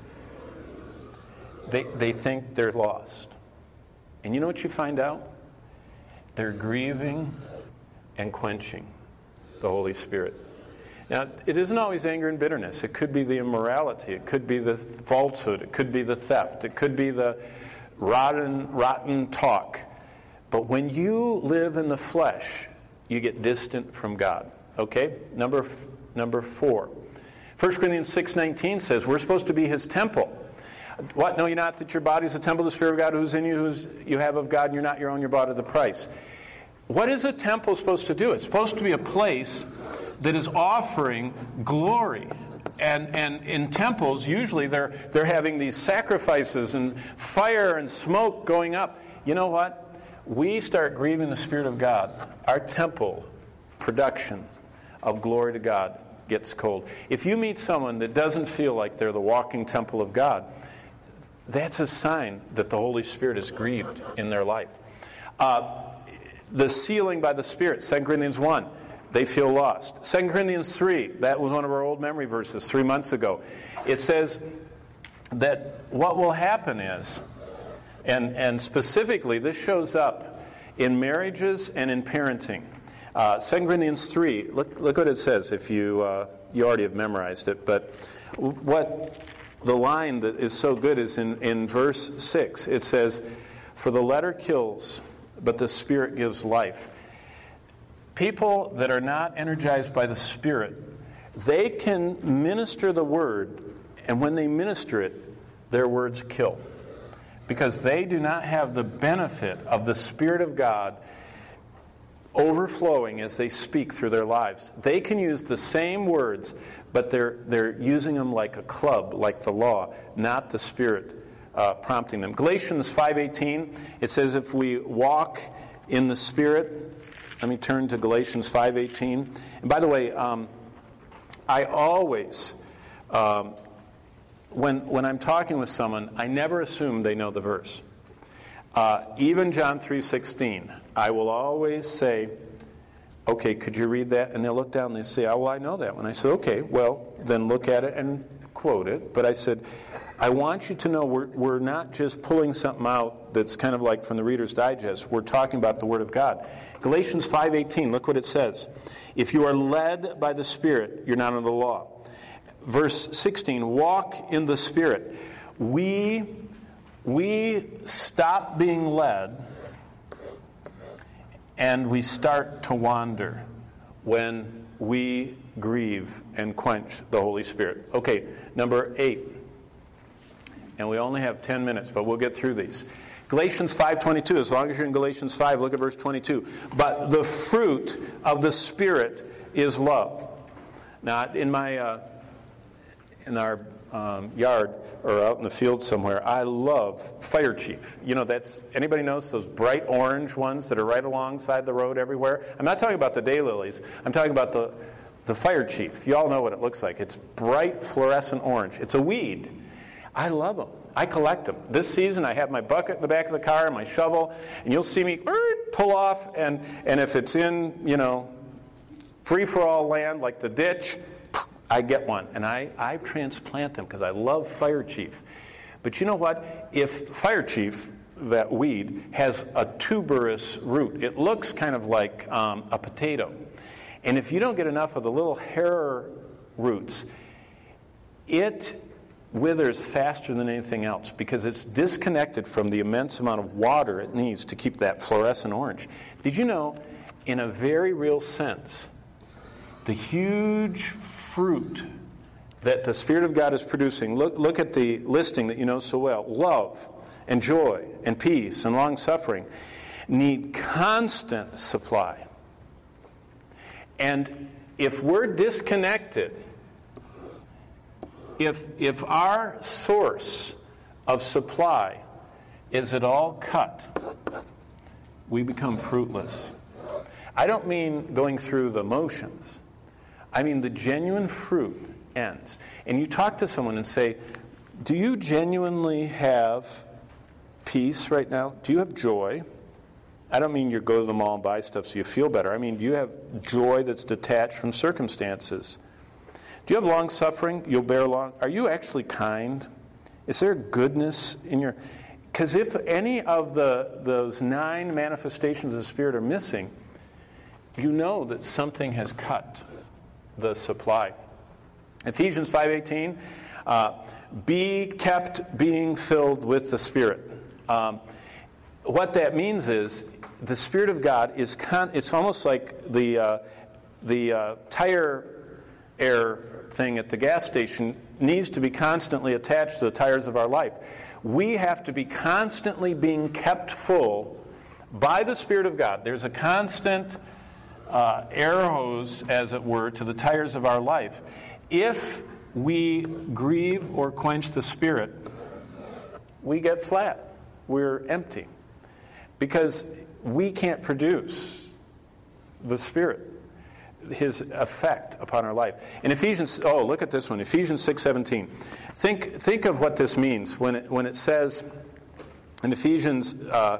S1: They think they're lost. And you know what you find out? They're grieving and quenching the Holy Spirit. Now, it isn't always anger and bitterness. It could be the immorality. It could be the falsehood. It could be the theft. It could be the rotten talk. But when you live in the flesh, you get distant from God. Okay? Number 4. 1 Corinthians 6:19 says we're supposed to be His temple. What? Know you not that your body is a temple of the Spirit of God who's in you, who's you have of God, and you're not your own, you're bought at the price. What is a temple supposed to do? It's supposed to be a place that is offering glory. And in temples, usually they're having these sacrifices and fire and smoke going up. You know what? We start grieving the Spirit of God. Our temple production of glory to God gets cold. If you meet someone that doesn't feel like they're the walking temple of God, that's a sign that the Holy Spirit is grieved in their life. The sealing by the Spirit, 2 Corinthians 1, they feel lost. 2 Corinthians 3, that was one of our old memory verses 3 months ago. It says that what will happen is, and specifically this shows up in marriages and in parenting. 2 Corinthians 3, look what it says if you already have memorized it, but what the line that is so good is in verse 6. It says, for the letter kills, but the Spirit gives life. People that are not energized by the Spirit, they can minister the Word, and when they minister it, their words kill. Because they do not have the benefit of the Spirit of God overflowing as they speak through their lives. They can use the same words, but they're using them like a club, like the law, not the Spirit prompting them. Galatians 5:18, it says if we walk in the Spirit. Let me turn to Galatians 5:18. And by the way, I always, when I'm talking with someone, I never assume they know the verse. Even John 3:16, I will always say, okay, could you read that? And they'll look down and they say, oh, well, I know that one. I said, okay, well, then look at it and quote it. But I said, I want you to know we're not just pulling something out that's kind of like from the Reader's Digest. We're talking about the Word of God. Galatians 5:18, look what it says. If you are led by the Spirit, you're not under the law. Verse 16, walk in the Spirit. We stop being led and we start to wander when we grieve and quench the Holy Spirit. Okay, number 8. And we only have 10 minutes, but we'll get through these. Galatians 5:22, as long as you're in Galatians 5, look at verse 22. But the fruit of the Spirit is love. Now, in our yard or out in the field somewhere, I love Fire Chief. You know, that's, anybody knows those bright orange ones that are right alongside the road everywhere? I'm not talking about the daylilies. I'm talking about the Fire Chief. You all know what it looks like. It's bright fluorescent orange. It's a weed. I love them. I collect them. This season I have my bucket in the back of the car and my shovel, and you'll see me pull off, and if it's in, free-for-all land like the ditch, I get one. And I transplant them because I love Fire Chief. But you know what? If Fire Chief, that weed, has a tuberous root, it looks kind of like a potato. And if you don't get enough of the little hair roots, it withers faster than anything else because it's disconnected from the immense amount of water it needs to keep that fluorescent orange. Did you know, in a very real sense, the huge fruit that the Spirit of God is producing, look at the listing that you know so well, love and joy and peace and long-suffering, need constant supply. And if we're disconnected, if our source of supply is at all cut, we become fruitless. I don't mean going through the motions. I mean the genuine fruit ends. And you talk to someone and say, do you genuinely have peace right now? Do you have joy? I don't mean you go to the mall and buy stuff so you feel better. I mean, do you have joy that's detached from circumstances? Do you have long-suffering? You'll bear long. Are you actually kind? Is there goodness in your... Because if any of those 9 manifestations of the Spirit are missing, you know that something has cut the supply. Ephesians 5:18, be kept being filled with the Spirit. What that means is the Spirit of God is... it's almost like the tire air thing at the gas station needs to be constantly attached to the tires of our life. We have to be constantly being kept full by the Spirit of God. There's a constant air hose, as it were, to the tires of our life. If we grieve or quench the Spirit, we get flat. We're empty. Because we can't produce the Spirit, His effect upon our life. In Ephesians, look at this one, Ephesians 6:17. Think of what this means when it says in Ephesians.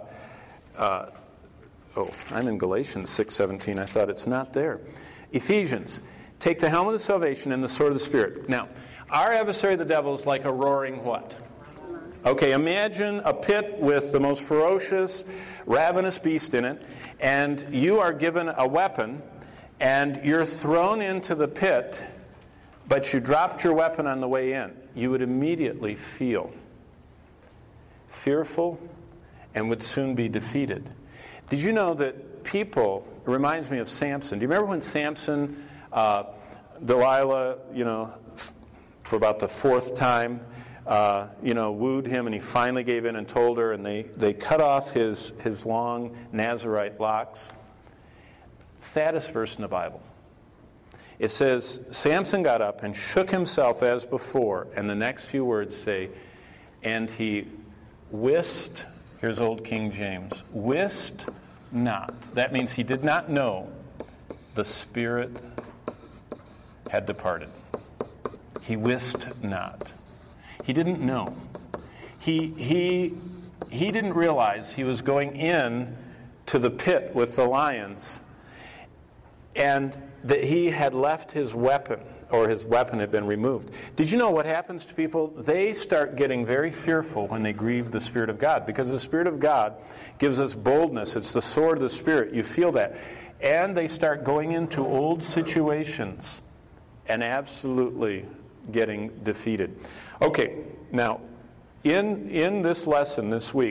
S1: I'm in Galatians 6:17. I thought it's not there. Ephesians, take the helmet of salvation and the sword of the Spirit. Now, our adversary, the devil, is like a roaring what? Okay, imagine a pit with the most ferocious, ravenous beast in it, and you are given a weapon. And you're thrown into the pit, but you dropped your weapon on the way in. You would immediately feel fearful and would soon be defeated. Did you know that people, it reminds me of Samson. Do you remember when Samson, Delilah, for about the 4th time, wooed him, and he finally gave in and told her, and they cut off his long Nazarite locks? Saddest verse in the Bible. It says, Samson got up and shook himself as before, and the next few words say, and he whisked, here's old King James, whisked not. That means he did not know the Spirit had departed. He wist not. He didn't know. He didn't realize he was going in to the pit with the lions, and that he had left his weapon, or his weapon had been removed. Did you know what happens to people? They start getting very fearful when they grieve the Spirit of God, because the Spirit of God gives us boldness. It's the sword of the Spirit. You feel that. And they start going into old situations and absolutely getting defeated. Okay, now, in this lesson this week,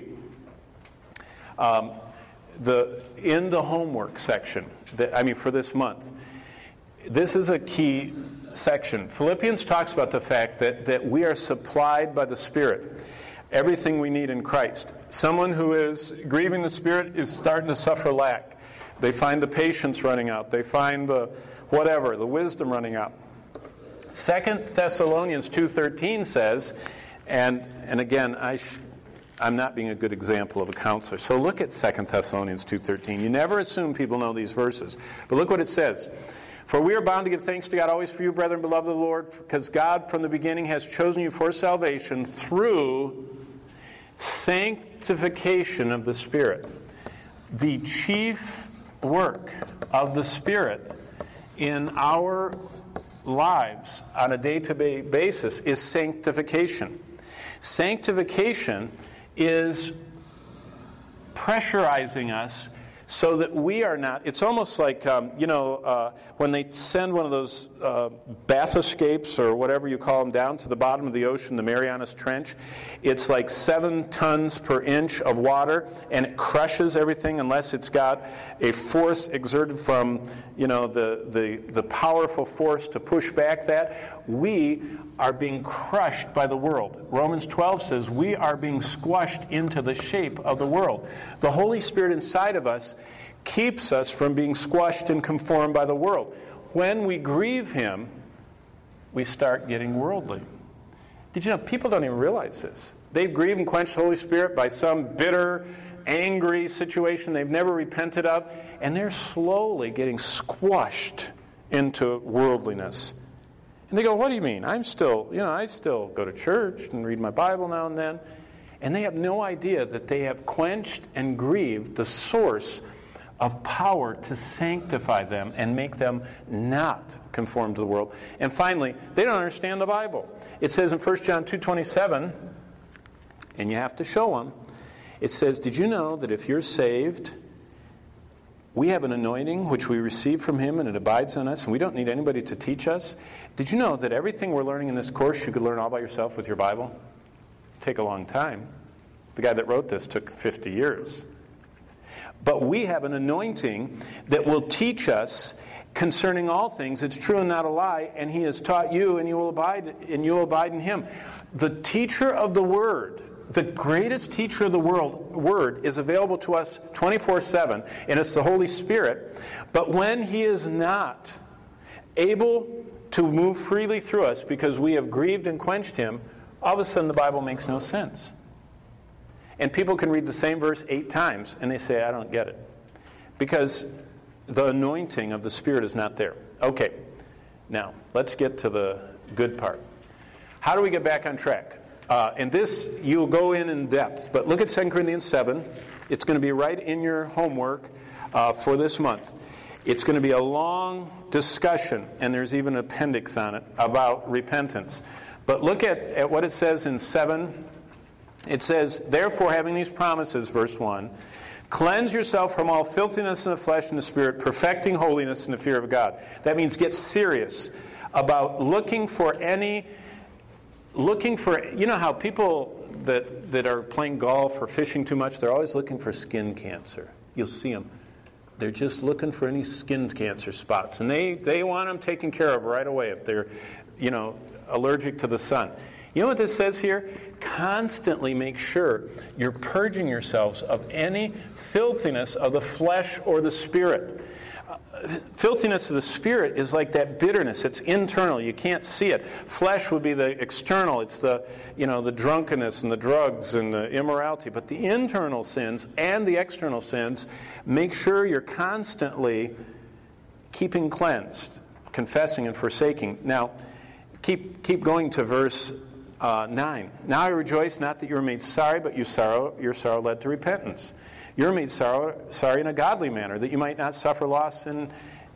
S1: in the homework section, for this month, this is a key section. Philippians talks about the fact that we are supplied by the Spirit, everything we need in Christ. Someone who is grieving the Spirit is starting to suffer lack. They find the patience running out. They find the wisdom running out. 2 Thessalonians 2:13 says, and again, I'm not being a good example of a counselor. So look at 2 Thessalonians 2:13. You never assume people know these verses. But look what it says. For we are bound to give thanks to God always for you, brethren, beloved of the Lord, because God from the beginning has chosen you for salvation through sanctification of the Spirit. The chief work of the Spirit in our lives on a day-to-day basis is sanctification. Sanctification is pressurizing us so that we are not. It's almost like, when they send one of those bath escapes or whatever you call them down to the bottom of the ocean, the Marianas Trench. It's like 7 tons per inch of water, and it crushes everything unless it's got a force exerted from, the powerful force to push back that. We are being crushed by the world. Romans 12 says we are being squashed into the shape of the world. The Holy Spirit inside of us keeps us from being squashed and conformed by the world. When we grieve Him, we start getting worldly. Did you know, people don't even realize this. They've grieved and quenched the Holy Spirit by some bitter, angry situation they've never repented of, and they're slowly getting squashed into worldliness. And they go, what do you mean? I still go to church and read my Bible now and then. And they have no idea that they have quenched and grieved the source of power to sanctify them and make them not conform to the world. And finally, they don't understand the Bible. It says in 1 John 2:27, and you have to show them, it says, did you know that if you're saved, we have an anointing which we receive from Him and it abides in us, and we don't need anybody to teach us? Did you know that everything we're learning in this course you could learn all by yourself with your Bible? Take a long time. The guy that wrote this took 50 years. But we have an anointing that will teach us concerning all things. It's true and not a lie, and He has taught you, and you will abide in Him. The teacher of the Word, the greatest teacher of the Word, is available to us 24/7, and it's the Holy Spirit. But when He is not able to move freely through us because we have grieved and quenched Him, all of a sudden the Bible makes no sense. And people can read the same verse 8 times, and they say, I don't get it. Because the anointing of the Spirit is not there. Okay, now, let's get to the good part. How do we get back on track? And this, you'll go in depth. But look at 2 Corinthians 7. It's going to be right in your homework for this month. It's going to be a long discussion, and there's even an appendix on it, about repentance. But look at what it says in 7. It says, therefore, having these promises, verse 1, cleanse yourself from all filthiness in the flesh and the spirit, perfecting holiness in the fear of God. That means get serious about looking for, you know how people that are playing golf or fishing too much, they're always looking for skin cancer. You'll see them. They're just looking for any skin cancer spots. And they want them taken care of right away if they're, allergic to the sun. You know what this says here? Constantly make sure you're purging yourselves of any filthiness of the flesh or the spirit. filthiness of the spirit is like that bitterness. It's internal. You can't see it. Flesh would be the external. It's the drunkenness and the drugs and the immorality. But the internal sins and the external sins, make sure you're constantly keeping cleansed, confessing and forsaking. Now, keep going to verse 9. Now I rejoice not that you were made sorry, but your sorrow led to repentance. You're made sorry in a godly manner, that you might not suffer loss from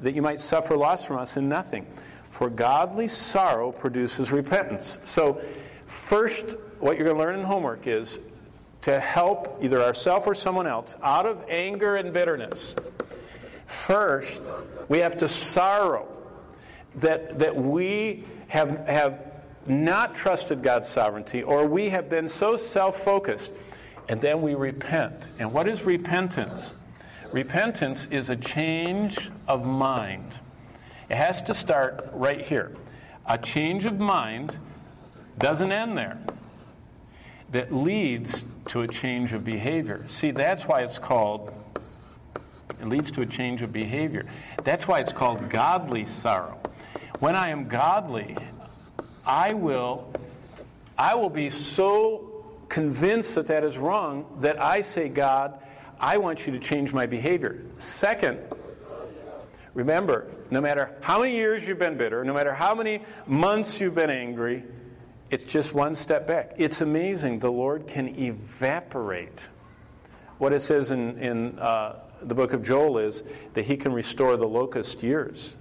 S1: us in nothing. For godly sorrow produces repentance. So, first, what you're going to learn in homework is to help either ourselves or someone else out of anger and bitterness. First, we have to sorrow that we have not trusted God's sovereignty, or we have been so self-focused. And then we repent. And what is repentance? Repentance is a change of mind. It has to start right here. A change of mind doesn't end there. That leads to a change of behavior. See, that's why it leads to a change of behavior. That's why it's called godly sorrow. When I am godly, I will be so convinced that is wrong that I say, God, I want you to change my behavior. Second, remember, no matter how many years you've been bitter, no matter how many months you've been angry, it's just one step back. It's amazing. The Lord can evaporate. What it says in the book of Joel is that He can restore the locust years.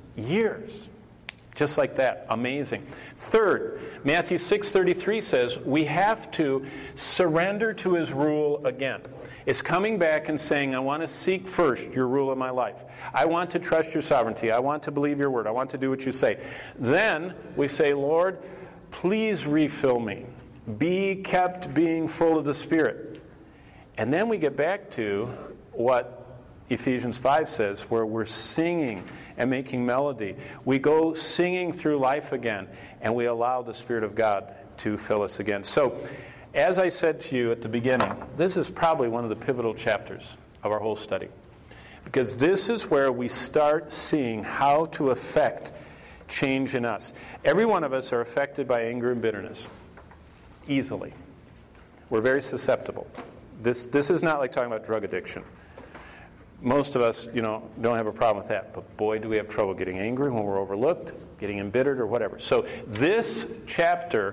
S1: Just like that. Amazing. Third, Matthew 6:33 says we have to surrender to His rule again. It's coming back and saying, I want to seek first your rule in my life. I want to trust your sovereignty. I want to believe your word. I want to do what you say. Then we say, Lord, please refill me. Be kept being full of the Spirit. And then we get back to what Ephesians 5 says, where we're singing and making melody. We go singing through life again, and we allow the Spirit of God to fill us again. So, as I said to you at the beginning, this is probably one of the pivotal chapters of our whole study. Because this is where we start seeing how to affect change in us. Every one of us are affected by anger and bitterness. Easily. We're very susceptible. This is not like talking about drug addiction. Most of us, don't have a problem with that. But boy, do we have trouble getting angry when we're overlooked, getting embittered or whatever. So this chapter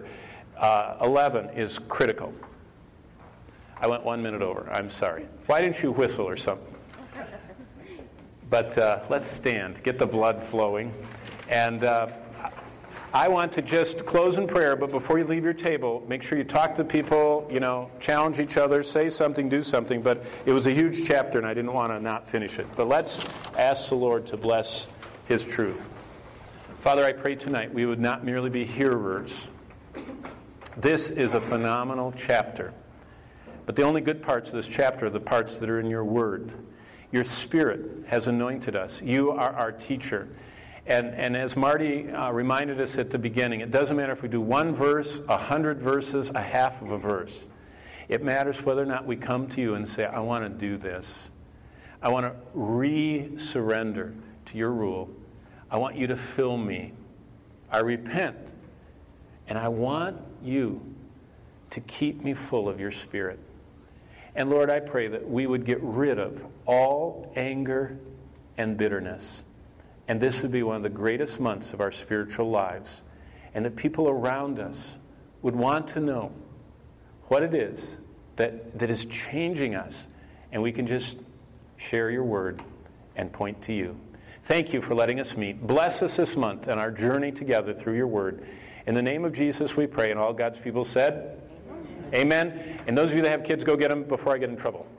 S1: 11 is critical. I went 1 minute over. I'm sorry. Why didn't you whistle or something? But let's stand. Get the blood flowing. And I want to just close in prayer, but before you leave your table, make sure you talk to people, challenge each other, say something, do something. But it was a huge chapter, and I didn't want to not finish it. But let's ask the Lord to bless His truth. Father, I pray tonight we would not merely be hearers. This is a phenomenal chapter. But the only good parts of this chapter are the parts that are in your word. Your Spirit has anointed us. You are our teacher. And as Marty reminded us at the beginning, it doesn't matter if we do one verse, 100 verses, a half of a verse. It matters whether or not we come to you and say, I want to do this. I want to re-surrender to your rule. I want you to fill me. I repent. And I want you to keep me full of your Spirit. And Lord, I pray that we would get rid of all anger and bitterness. And this would be one of the greatest months of our spiritual lives. And that people around us would want to know what it is that is changing us. And we can just share your word and point to you. Thank you for letting us meet. Bless us this month on our journey together through your word. In the name of Jesus we pray. And all God's people said, Amen. And those of you that have kids, go get them before I get in trouble.